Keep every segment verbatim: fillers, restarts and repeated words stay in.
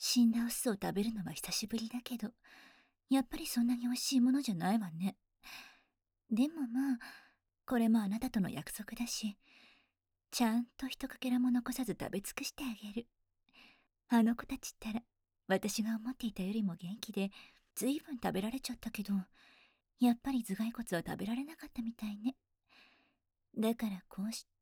死んだオスを食べるのは久しぶりだけど、やっぱりそんなに美味しいものじゃないわね。でもまあ、これもあなたとの約束だし、ちゃんと一かけらも残さず食べ尽くしてあげる。あの子たちったら、私が思っていたよりも元気で、ずいぶん食べられちゃったけど、やっぱり頭蓋骨は食べられなかったみたいね。だからこうして、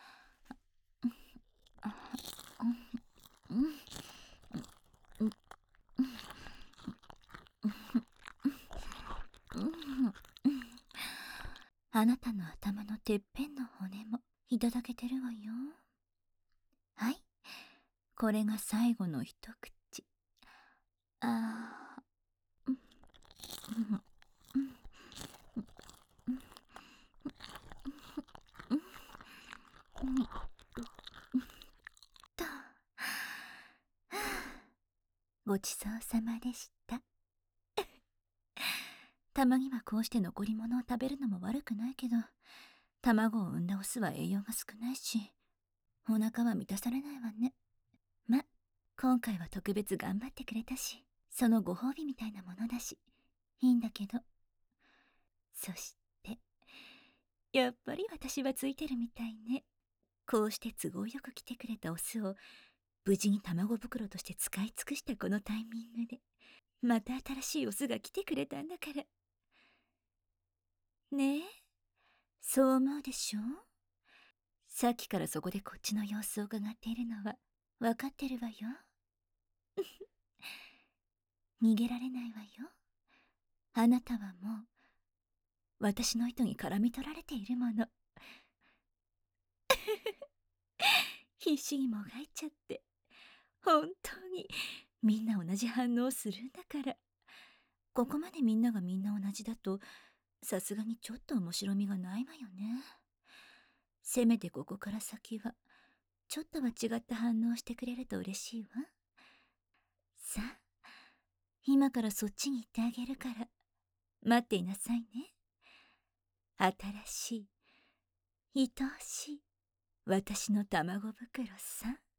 あ、うん、うん、うん、うん、うん、あなたの頭のてっぺんの骨もいただけてるわよ。はい、これが最後の一口。あー、うん、うん、うん、うん、うん、うん、と。ごちそうさまでした。たまにはこうして残り物を食べるのも悪くないけど、卵を産んだオスは栄養が少ないし、お腹は満たされないわね。ま、今回は特別頑張ってくれたし、そのご褒美みたいなものだし、いいんだけど。そして、やっぱり私はついてるみたいね。こうして都合よく来てくれたオスを、無事に卵袋として使い尽くしたこのタイミングで、また新しいオスが来てくれたんだから。ねえ、そう思うでしょ？さっきからそこでこっちの様子を伺っているのは分かってるわよ。逃げられないわよ。あなたはもう私の糸に絡み取られているもの。必死にもがいちゃって、本当にみんな同じ反応をするんだから。ここまでみんながみんな同じだと、さすがにちょっと面白みがないわよね。せめてここから先はちょっとは違った反応をしてくれると嬉しいわ。さあ、今からそっちに行ってあげるから待っていなさいね。新しい愛おしい私の卵袋さん。